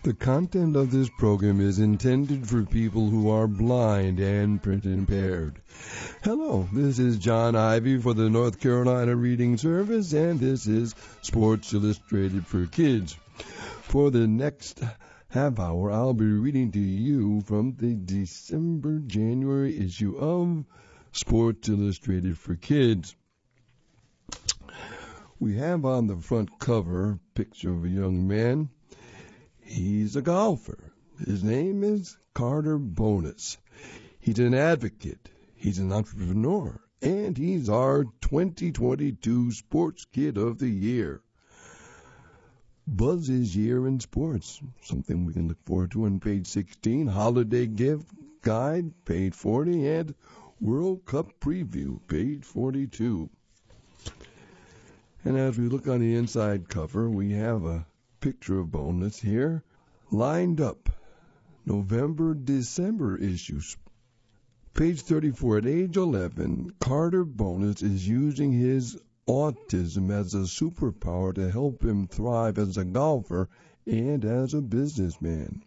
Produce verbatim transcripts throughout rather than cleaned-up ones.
The content of this program is intended for people who are blind and print impaired. Hello, this is John Ivy for the North Carolina Reading Service, and this is Sports Illustrated for Kids. For the next half hour, I'll be reading to you from the December-January issue of Sports Illustrated for Kids. We have on the front cover a picture of a young man. He's a golfer. His name is Carter Bonus. He's an advocate. He's an entrepreneur. And he's our twenty twenty-two Sports Kid of the Year. Buzz's Year in Sports, something we can look forward to on page sixteen. Holiday Gift Guide, page forty. And World Cup Preview, page forty-two. And as we look on the inside cover, we have a picture of Bonus here, lined up. November, December issues. Page thirty-four, at age eleven, Carter Bonus is using his autism as a superpower to help him thrive as a golfer and as a businessman.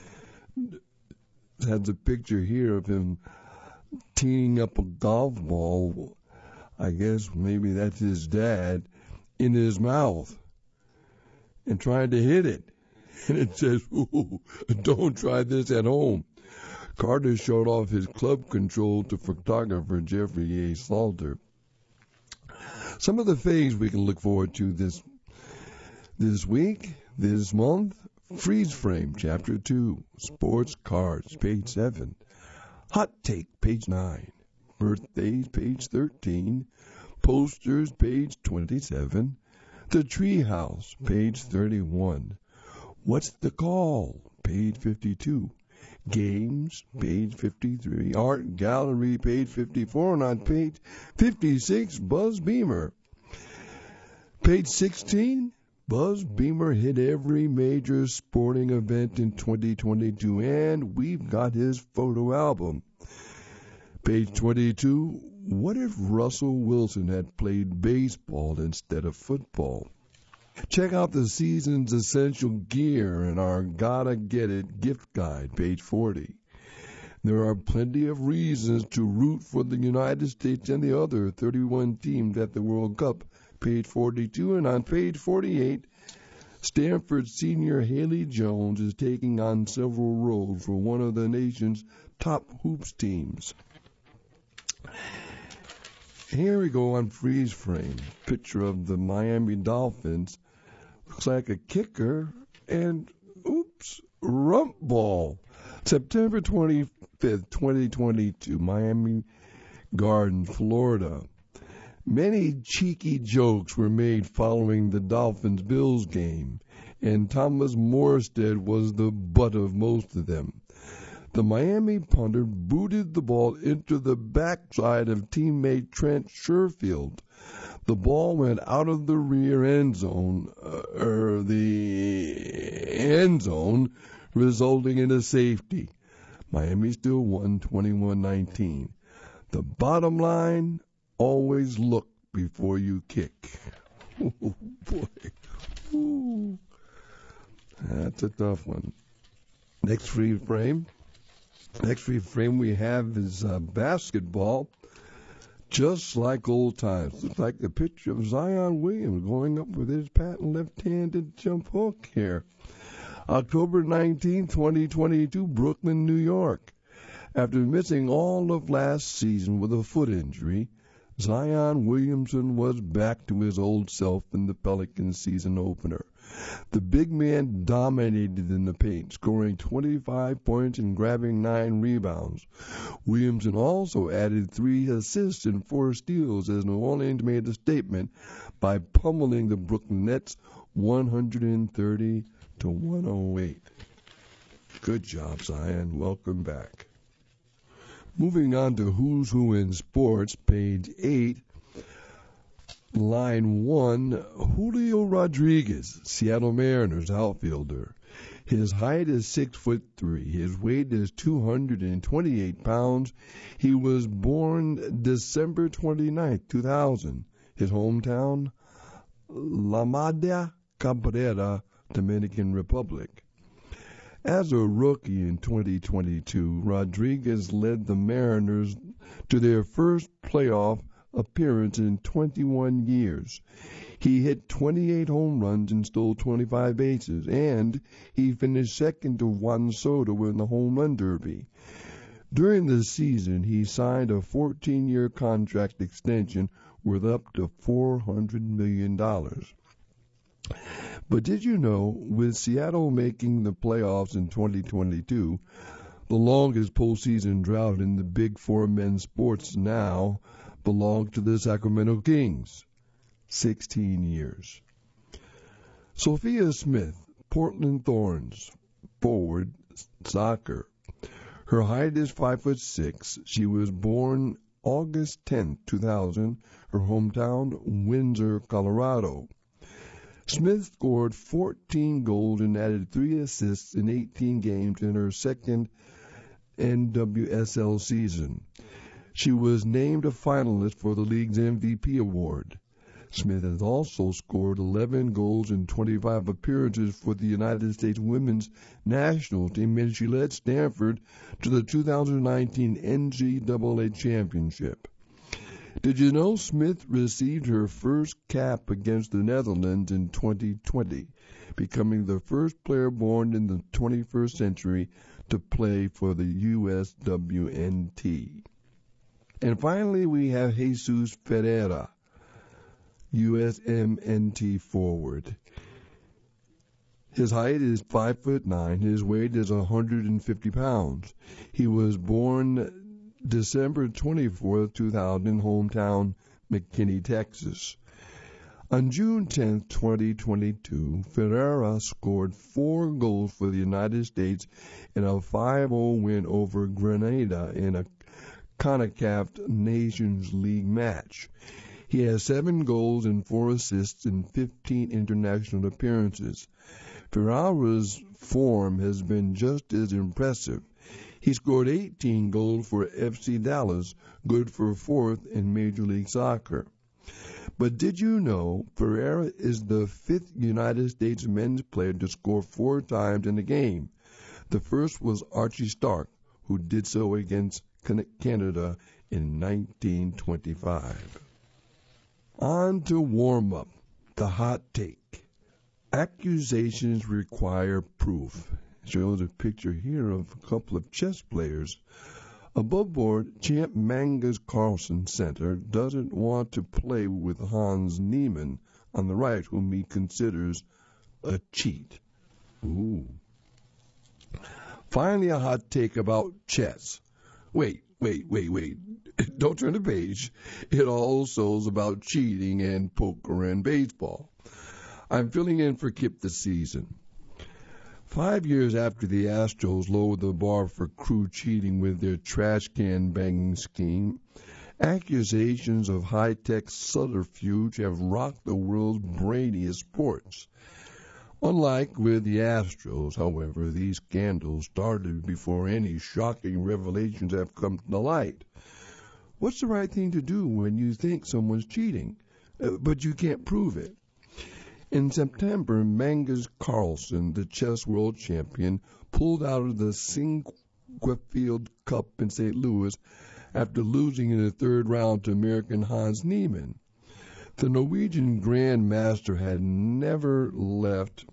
Has a picture here of him teeing up a golf ball, I guess maybe that's his dad, in his mouth, and trying to hit it. And it says, ooh, don't try this at home. Carter showed off his club control to photographer Jeffrey A. Salter. Some of the things we can look forward to this this week, this month: Freeze Frame, Chapter two, Sports Cards, page seven, Hot Take, page nine, Birthdays, page thirteen, Posters, page twenty-seven, The Treehouse, page thirty-one, What's the Call, page fifty-two, Games, page fifty-three, Art Gallery, page fifty-four, and on page fifty-six, Buzz Beamer. Page sixteen, Buzz Beamer hit every major sporting event in twenty twenty-two, and we've got his photo album. Page twenty-two, what if Russell Wilson had played baseball instead of football? Check out the season's essential gear in our Gotta Get It gift guide, page forty. There are plenty of reasons to root for the United States and the other thirty-one teams at the World Cup, page forty-two. And on page forty-eight, Stanford senior Haley Jones is taking on several roles for one of the nation's top hoops teams. Here we go on Freeze Frame. Picture of the Miami Dolphins. Looks like a kicker. And, oops, rump ball. September twenty-fifth, twenty twenty-two, Miami Gardens, Florida. Many cheeky jokes were made following the Dolphins-Bills game, and Thomas Morstead was the butt of most of them. The Miami punter booted the ball into the backside of teammate Trent Sherfield. The ball went out of the rear end zone, uh, or the end zone, resulting in a safety. Miami still won twenty-one nineteen. The bottom line, always look before you kick. Oh, boy. Ooh. That's a tough one. Next free frame. Next free frame we have is uh, basketball, just like old times. Looks like the picture of Zion Williams going up with his patent left-handed jump hook here. October nineteenth, twenty twenty-two, Brooklyn, New York. After missing all of last season with a foot injury, Zion Williamson was back to his old self in the Pelicans season opener. The big man dominated in the paint, scoring twenty-five points and grabbing nine rebounds. Williamson also added three assists and four steals as New Orleans made a statement by pummeling the Brooklyn Nets one thirty to one oh eight. Good job, Zion. Welcome back. Moving on to Who's Who in Sports, page eight. Line one, Julio Rodriguez, Seattle Mariners outfielder. His height is six foot three. His weight is two hundred twenty-eight pounds. He was born December twenty-ninth, two thousand. His hometown, La Madre Cabrera, Dominican Republic. As a rookie in twenty twenty-two, Rodriguez led the Mariners to their first playoff appearance in twenty-one years. He hit twenty-eight home runs and stole twenty-five bases, and he finished second to Juan Soto in the home run derby. During the season, he signed a fourteen-year contract extension worth up to four hundred million dollars. But did you know, with Seattle making the playoffs in twenty twenty-two, the longest postseason drought in the Big Four men's sports now belonged to the Sacramento Kings? sixteen years. Sophia Smith, Portland Thorns, forward, soccer. Her height is five foot six. She was born August tenth, two thousand, her hometown, Windsor, Colorado. Smith scored fourteen goals and added three assists in eighteen games in her second N W S L season. She was named a finalist for the league's M V P award. Smith has also scored eleven goals in twenty-five appearances for the United States women's national team, and she led Stanford to the two thousand nineteen N C double A championship. Did you know Smith received her first cap against the Netherlands in twenty twenty, becoming the first player born in the twenty-first century to play for the U S W N T? And finally, we have Jesus Ferreira, U S M N T forward. His height is five foot nine. His weight is one hundred fifty pounds. He was born December twenty-fourth, two thousand, hometown McKinney, Texas. On June tenth, twenty twenty-two, Ferreira scored four goals for the United States in a five oh win over Grenada in a CONCACAF Nations League match. He has seven goals and four assists in fifteen international appearances. Ferreira's form has been just as impressive. He scored eighteen goals for F C Dallas, good for fourth in Major League Soccer. But did you know Ferreira is the fifth United States men's player to score four times in a game? The first was Archie Stark, who did so against Canada in nineteen twenty-five. On to warm-up, the hot take. Accusations require proof. Shows a picture here of a couple of chess players. Above board, champ Magnus Carlsen Center doesn't want to play with Hans Niemann on the right, whom he considers a cheat. Ooh. Finally, a hot take about chess. Wait, wait, wait, wait. Don't turn the page. It also is about cheating and poker and baseball. I'm filling in for Kip this season. Five years after the Astros lowered the bar for crew cheating with their trash can banging scheme, accusations of high-tech subterfuge have rocked the world's brainiest sports. Unlike with the Astros, however, these scandals started before any shocking revelations have come to light. What's the right thing to do when you think someone's cheating, uh, but you can't prove it? In September, Magnus Carlsen, the chess world champion, pulled out of the Sinquefield Cup in Saint Louis after losing in the third round to American Hans Niemann. The Norwegian Grand Master had never left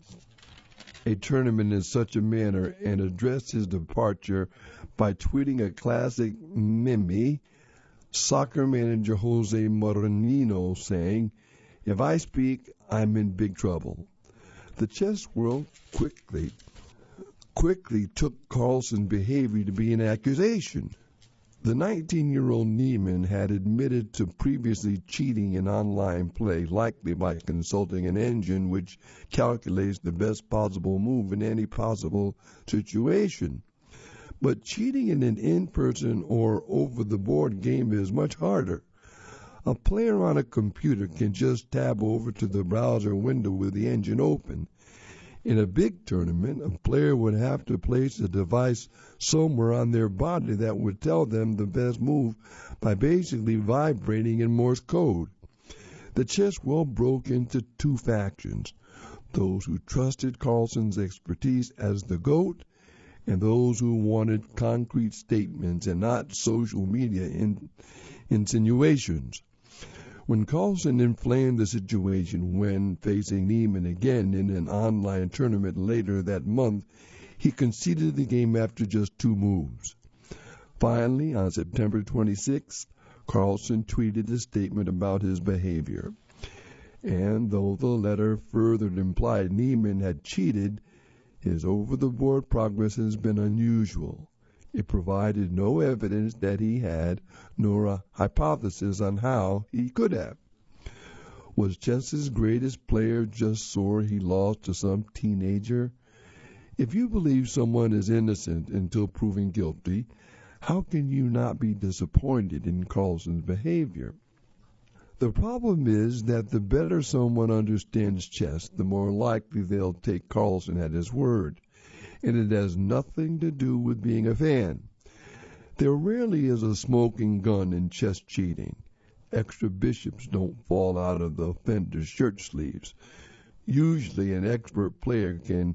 a tournament in such a manner and addressed his departure by tweeting a classic meme, soccer manager Jose Mourinho saying, "If I speak, I'm in big trouble." The chess world quickly, quickly took Carlsen's behavior to be an accusation. The nineteen-year-old Niemann had admitted to previously cheating in online play, likely by consulting an engine which calculates the best possible move in any possible situation. But cheating in an in-person or over-the-board game is much harder. A player on a computer can just tab over to the browser window with the engine open. In a big tournament, a player would have to place a device somewhere on their body that would tell them the best move by basically vibrating in Morse code. The chess world broke into two factions, those who trusted Carlsen's expertise as the GOAT and those who wanted concrete statements and not social media in, insinuations. When Carlsen inflamed the situation when facing Neiman again in an online tournament later that month, he conceded the game after just two moves. Finally, on September twenty-sixth, Carlsen tweeted a statement about his behavior. And though the letter further implied Neiman had cheated, his over-the-board progress has been unusual. It provided no evidence that he had, nor a hypothesis on how he could have. Was chess's greatest player just sore he lost to some teenager? If you believe someone is innocent until proven guilty, how can you not be disappointed in Carlsen's behavior? The problem is that the better someone understands chess, the more likely they'll take Carlsen at his word. And it has nothing to do with being a fan. There rarely is a smoking gun in chess cheating. Extra bishops don't fall out of the offender's shirt sleeves. Usually an expert player can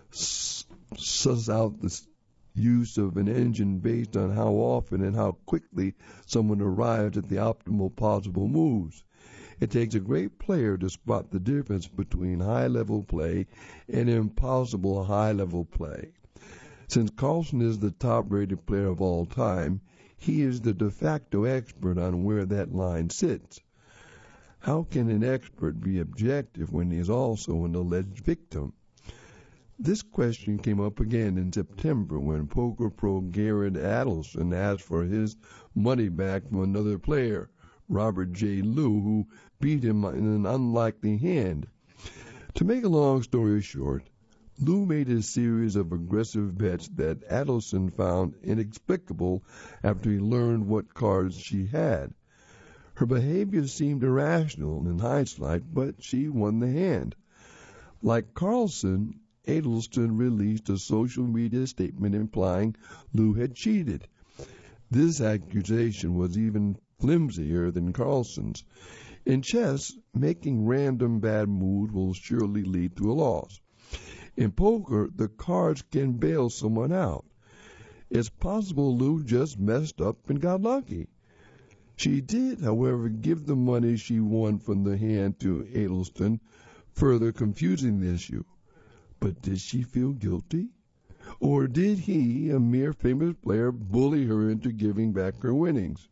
suss out the use of an engine based on how often and how quickly someone arrives at the optimal possible moves. It takes a great player to spot the difference between high-level play and impossible high-level play. Since Carlsen is the top-rated player of all time, he is the de facto expert on where that line sits. How can an expert be objective when he is also an alleged victim? This question came up again in September when poker pro Garrett Adelson asked for his money back from another player, Robert J. Liu, who beat him in an unlikely hand. To make a long story short, Liu made a series of aggressive bets that Adelson found inexplicable after he learned what cards she had. Her behavior seemed irrational in hindsight, but she won the hand. Like Carlsen, Adelson released a social media statement implying Liu had cheated. This accusation was even flimsier than Carlsen's. In chess, making random bad moves will surely lead to a loss. In poker, the cards can bail someone out. It's possible Liu just messed up and got lucky. She did, however, give the money she won from the hand to Adelson, further confusing the issue. But did she feel guilty? Or did he, a mere famous player, bully her into giving back her winnings?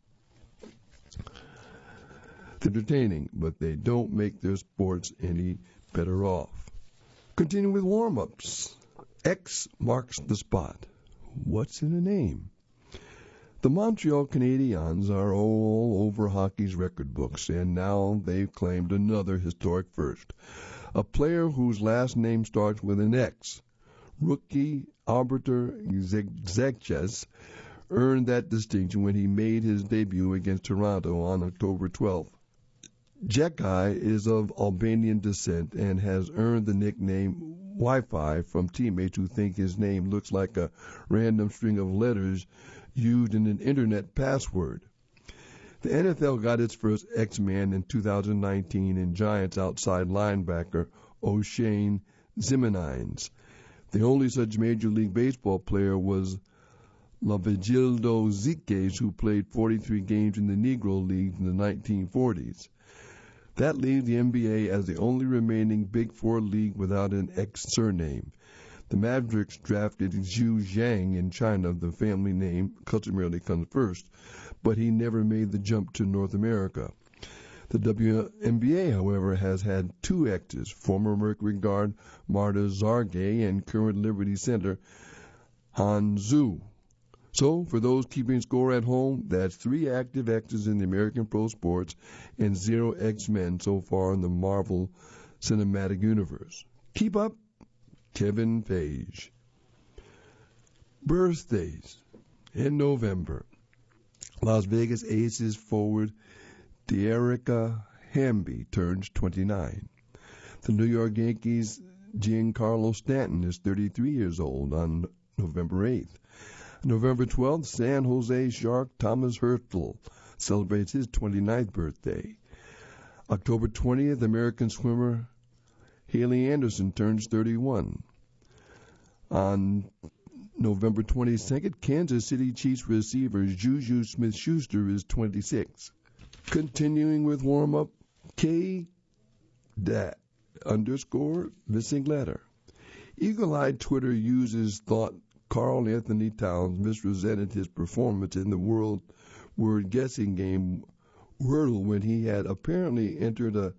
It's entertaining, but they don't make their sports any better off. Continue with warm-ups. X marks the spot. What's in a name? The Montreal Canadiens are all over hockey's record books, and now they've claimed another historic first. A player whose last name starts with an X, rookie Alberto Zegches, earned that distinction when he made his debut against Toronto on October twelfth. Jekai is of Albanian descent and has earned the nickname Wi-Fi from teammates who think his name looks like a random string of letters used in an internet password. The N F L got its first X-Man in two thousand nineteen in Giants outside linebacker O'Shane Ximenez. The only such Major League Baseball player was Lavigildo Ziquez, who played forty-three games in the Negro League in the nineteen forties. That leaves the N B A as the only remaining Big Four league without an X surname. The Mavericks drafted Zhu Zhang in China. The family name customarily comes first, but he never made the jump to North America. The W N B A, however, has had two X's, former Mercury guard Marta Zargay and current Liberty center Han Zhu. So, for those keeping score at home, that's three active X's in the American pro sports and zero X-Men so far in the Marvel Cinematic Universe. Keep up, Kevin Feige. Birthdays. In November, Las Vegas Aces forward Dearica Hamby turns twenty-nine. The New York Yankees' Giancarlo Stanton is thirty-three years old on November eighth. November twelfth, San Jose Shark Thomas Hertel celebrates his twenty-ninth birthday. October twentieth, American swimmer Haley Anderson turns thirty-one. On November twenty-second, Kansas City Chiefs receiver Juju Smith-Schuster is twenty-six. Continuing with warm-up, K. Dat underscore missing letter. Eagle-eyed Twitter users thought Carl Anthony Towns misrepresented his performance in the world word guessing game Wordle when he had apparently entered a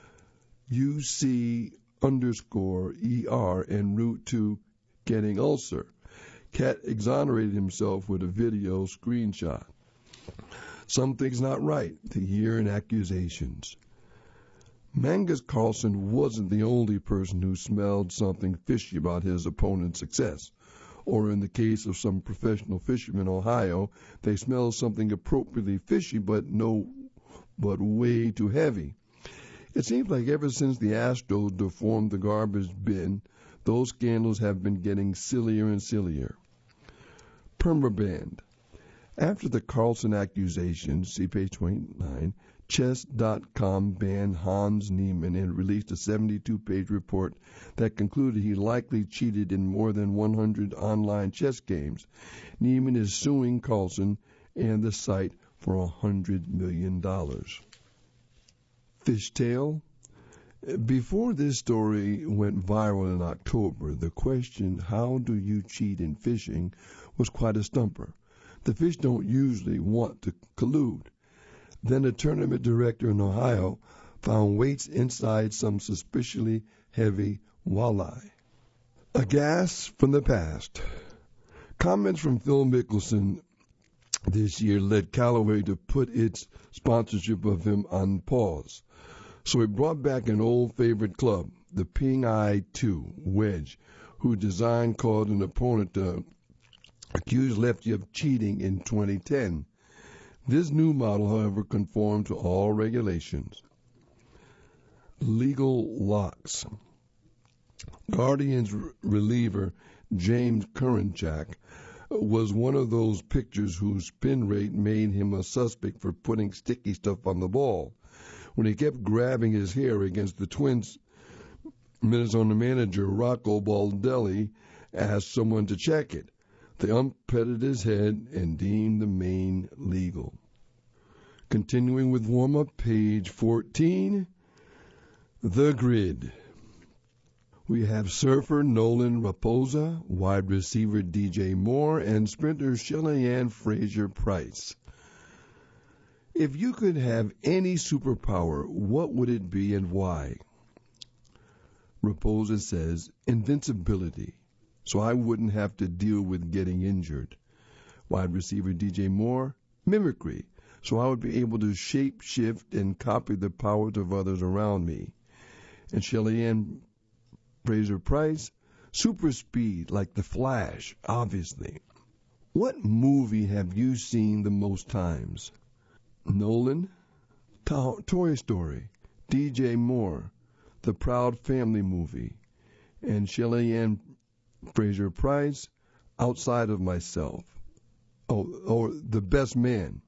U C underscore E R en route to getting ulcer. Cat exonerated himself with a video screenshot. Something's not right. The year in accusations. Magnus Carlsen wasn't the only person who smelled something fishy about his opponent's success. Or in the case of some professional fishermen in Ohio, they smelled something appropriately fishy but no, but way too heavy. It seems like ever since the Astros deformed the garbage bin, those scandals have been getting sillier and sillier. Permaband. After the Carlsen accusations, see page twenty-nine, chess dot com banned Hans Niemann and released a seventy-two page report that concluded he likely cheated in more than one hundred online chess games. Niemann is suing Carlsen and the site for one hundred million dollars. Fishtail. Before this story went viral in October, the question, how do you cheat in fishing, was quite a stumper. The fish don't usually want to collude. Then a tournament director in Ohio found weights inside some suspiciously heavy walleye. A gas from the past. Comments from Phil Mickelson this year led Callaway to put its sponsorship of him on pause. So he brought back an old favorite club, the Ping Eye two wedge, whose design caused an opponent to accuse Lefty of cheating in twenty ten. This new model, however, conformed to all regulations. Legal locks. Guardians reliever James Karinchak was one of those pitchers whose spin rate made him a suspect for putting sticky stuff on the ball. When he kept grabbing his hair against the Twins, Minnesota manager Rocco Baldelli asked someone to check it. The ump petted his head and deemed the main legal. Continuing with warm-up, page fourteen, The Grid. We have surfer Nolan Raposa, wide receiver D J Moore, and sprinter Shelley-Ann Fraser-Price. If you could have any superpower, what would it be and why? Raposa says, invincibility, so I wouldn't have to deal with getting injured. Wide receiver D J Moore, mimicry, so I would be able to shape shift and copy the powers of others around me. And Shelley-Ann Fraser-Price, super speed like the Flash, obviously. What movie have you seen the most times? Nolan, to- Toy Story, D J Moore, The Proud Family movie, and Shelley-Ann Fraser-Price, Outside of Myself. Oh, or The Best Man.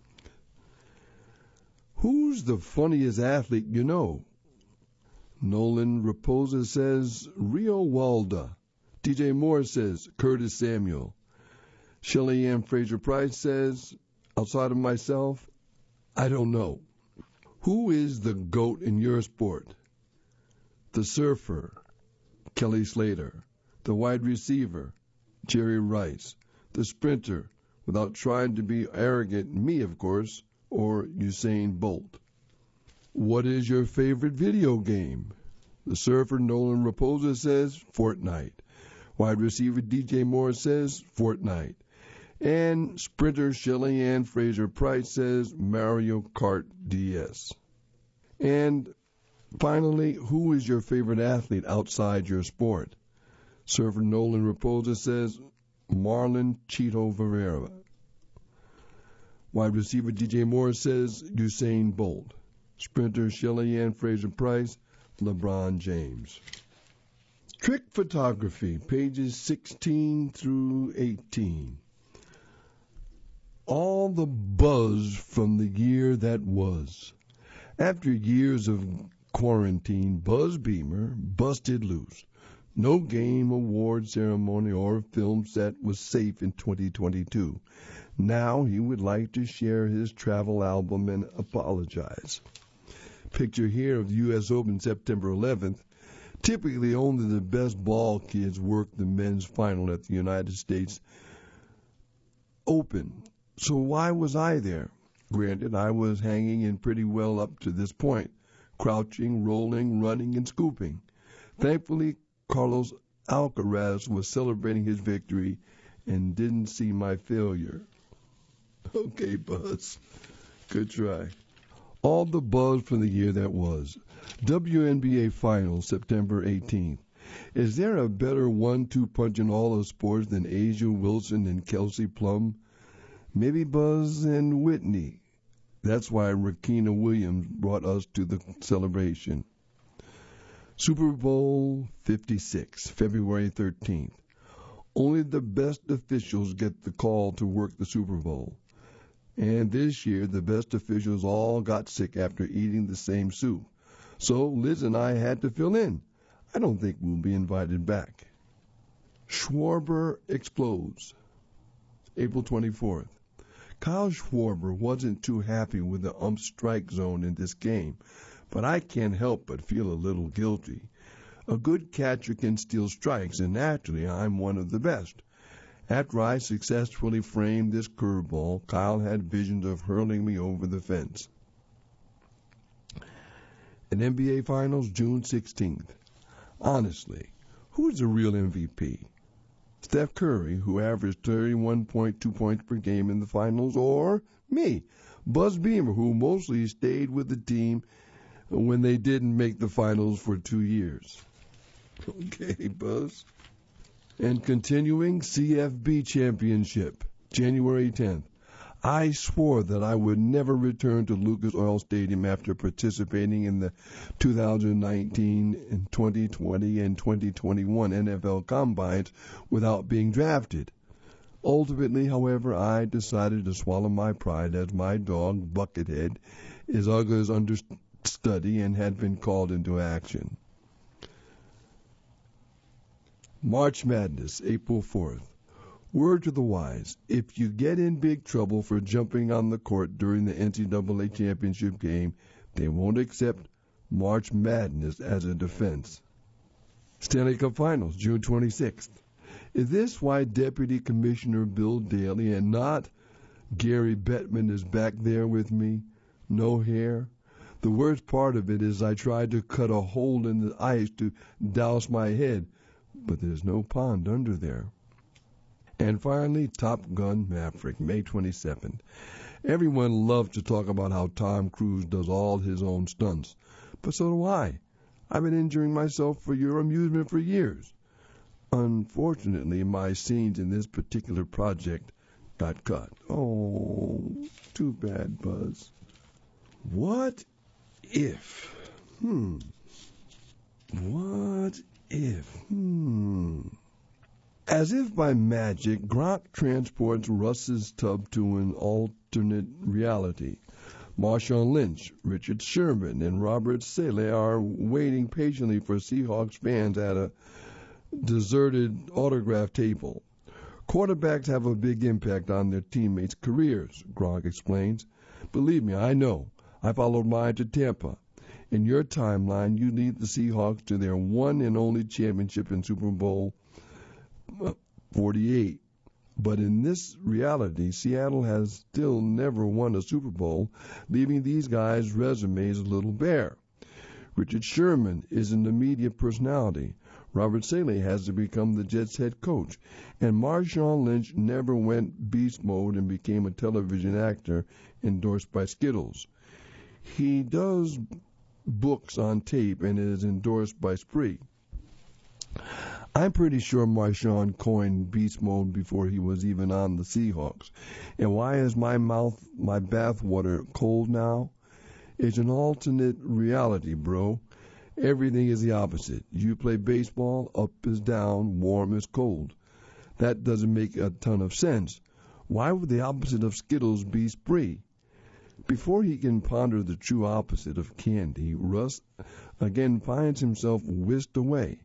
Who's the funniest athlete you know? Nolan Raposa says Rio Walda. D J Moore says Curtis Samuel. Shelley-Ann Fraser-Price says, outside of myself, I don't know. Who is the GOAT in your sport? The surfer, Kelly Slater. The wide receiver, Jerry Rice. The sprinter, without trying to be arrogant, me of course, or Usain Bolt. What is your favorite video game? The surfer Nolan Raposa says Fortnite. Wide receiver D J Moore says Fortnite. And sprinter Shelley-Ann Fraser-Price says Mario Kart D S. And finally, who is your favorite athlete outside your sport? Surfer Nolan Raposa says Marlon Chito Rivera. Wide receiver D J Moore says Usain Bolt. Sprinter Shelley-Ann Fraser-Price, LeBron James. Trick photography, pages sixteen through eighteen. All the buzz from the year that was. After years of quarantine, Buzz Beamer busted loose. No game, award ceremony, or film set was safe in twenty twenty-two. Now he would like to share his travel album and apologize. Picture here of the U S Open September eleventh. Typically, only the best ball kids work the men's final at the United States Open. So why was I there? Granted, I was hanging in pretty well up to this point, crouching, rolling, running, and scooping. Thankfully, Carlos Alcaraz was celebrating his victory and didn't see my failure. Okay, Buzz. Good try. All the buzz from the year that was. W N B A Finals, September eighteenth. Is there a better one two punch in all of sports than A'ja Wilson and Kelsey Plum? Maybe Buzz and Whitney. That's why Rakina Williams brought us to the celebration. Super Bowl fifty-six, February thirteenth. Only the best officials get the call to work the Super Bowl. And this year, the best officials all got sick after eating the same soup. So Liz and I had to fill in. I don't think we'll be invited back. Schwarber explodes. April twenty-fourth. Kyle Schwarber wasn't too happy with the ump strike zone in this game, but I can't help but feel a little guilty. A good catcher can steal strikes, and naturally I'm one of the best. After I successfully framed this curveball, Kyle had visions of hurling me over the fence. In N B A Finals, June sixteenth. Honestly, who's the real M V P? Steph Curry, who averaged thirty-one point two points per game in the finals, or me, Buzz Beamer, who mostly stayed with the team when they didn't make the finals for two years. Okay, Buzz. And continuing, C F B Championship, January tenth. I swore that I would never return to Lucas Oil Stadium after participating in the two thousand nineteen and twenty twenty and twenty twenty-one N F L Combines without being drafted. Ultimately, however, I decided to swallow my pride as my dog, Buckethead, is Uga's understudy and had been called into action. March Madness, April fourth. Word to the wise, if you get in big trouble for jumping on the court during the N C double A championship game, they won't accept March Madness as a defense. Stanley Cup Finals, June twenty-sixth. Is this why Deputy Commissioner Bill Daley and not Gary Bettman is back there with me? No hair? The worst part of it is I tried to cut a hole in the ice to douse my head, but there's no pond under there. And finally, Top Gun Maverick, May twenty-seventh. Everyone loves to talk about how Tom Cruise does all his own stunts, but so do I. I've been injuring myself for your amusement for years. Unfortunately, my scenes in this particular project got cut. Oh, too bad, Buzz. What if? Hmm. What if? Hmm. As if by magic, Gronk transports Russ's tub to an alternate reality. Marshawn Lynch, Richard Sherman, and Robert Saleh are waiting patiently for Seahawks fans at a deserted autograph table. Quarterbacks have a big impact on their teammates' careers, Gronk explains. Believe me, I know. I followed mine to Tampa. In your timeline, you lead the Seahawks to their one and only championship in Super Bowl forty-eight. But in this reality, Seattle has still never won a Super Bowl, leaving these guys' resumes a little bare. Richard Sherman is an immediate personality. Robert Saleh has to become the Jets' head coach. And Marshawn Lynch never went beast mode and became a television actor endorsed by Skittles. He does books on tape and is endorsed by Spree. I'm pretty sure Marshawn coined beast mode before he was even on the Seahawks. And why is my mouth, my bathwater cold now? It's an alternate reality, bro. Everything is the opposite. You play baseball, up is down, warm is cold. That doesn't make a ton of sense. Why would the opposite of Skittles be Spree? Before he can ponder the true opposite of candy, Russ again finds himself whisked away.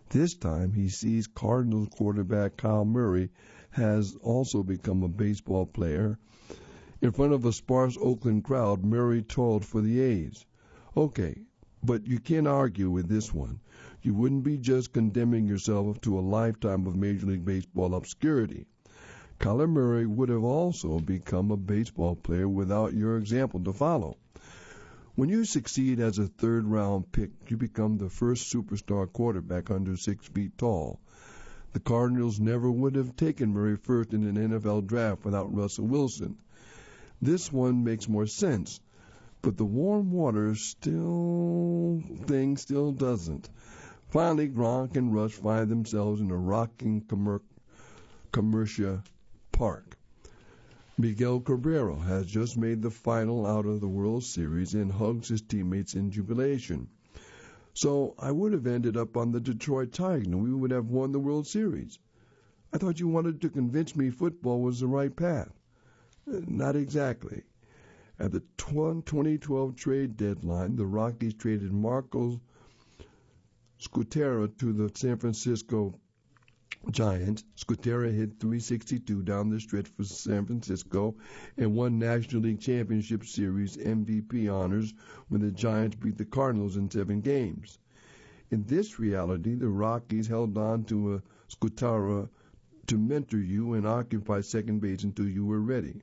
This time he sees Cardinals quarterback Kyle Murray has also become a baseball player. In front of a sparse Oakland crowd, Murray told for the A's. Okay, but you can't argue with this one. You wouldn't be just condemning yourself to a lifetime of Major League Baseball obscurity. Kyler Murray would have also become a baseball player without your example to follow. When you succeed as a third-round pick, you become the first superstar quarterback under six feet tall. The Cardinals never would have taken Murray first in an N F L draft without Russell Wilson. This one makes more sense, but the warm water still thing still doesn't. Finally, Gronk and Rush find themselves in a rocking commer- commercial park. Miguel Cabrera has just made the final out of the World Series and hugs his teammates in jubilation. So I would have ended up on the Detroit Tigers and we would have won the World Series. I thought you wanted to convince me football was the right path. Not exactly. At the twenty twelve trade deadline, the Rockies traded Marco Scutera to the San Francisco Giants. Scutera hit three sixty-two down the stretch for San Francisco and won National League Championship Series M V P honors when the Giants beat the Cardinals in seven games. In this reality, the Rockies held on to a Scutera to mentor you and occupy second base until you were ready.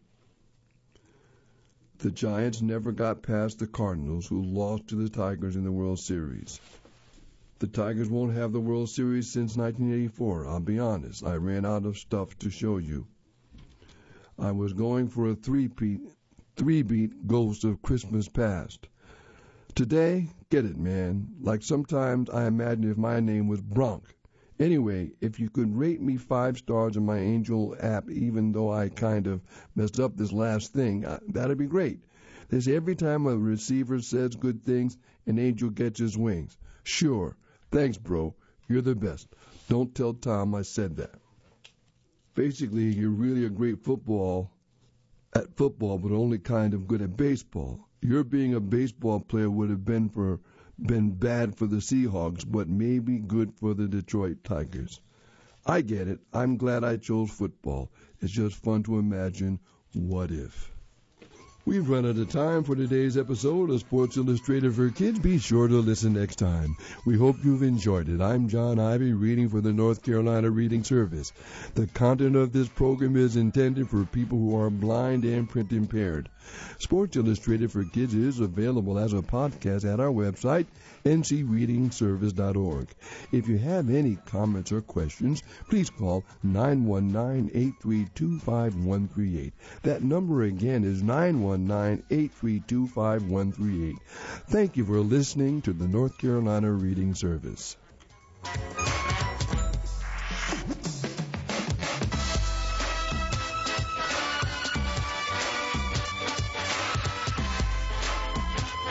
The Giants never got past the Cardinals, who lost to the Tigers in the World Series. The Tigers won't have the World Series since nineteen eighty-four. I'll be honest, I ran out of stuff to show you. I was going for a three-beat, three-beat Ghost of Christmas Past. Today, get it, man. Like sometimes I imagine if my name was Bronk. Anyway, if you could rate me five stars on my Angel app, even though I kind of messed up this last thing, that'd be great. They say every time a receiver says good things, an angel gets his wings. Sure. Thanks, bro. You're the best. Don't tell Tom I said that. Basically, you're really a great football at football, but only kind of good at baseball. Your being a baseball player would have been for been bad for the Seahawks, but maybe good for the Detroit Tigers. I get it. I'm glad I chose football. It's just fun to imagine what if. We've run out of time for today's episode of Sports Illustrated for Kids. Be sure to listen next time. We hope you've enjoyed it. I'm John Ivy, reading for the North Carolina Reading Service. The content of this program is intended for people who are blind and print impaired. Sports Illustrated for Kids is available as a podcast at our website, n c reading service dot org. If you have any comments or questions, please call nine one nine, eight three two, five one three eight. That number again is nine one nine, eight three two, five one three eight. Thank you for listening to the North Carolina Reading Service.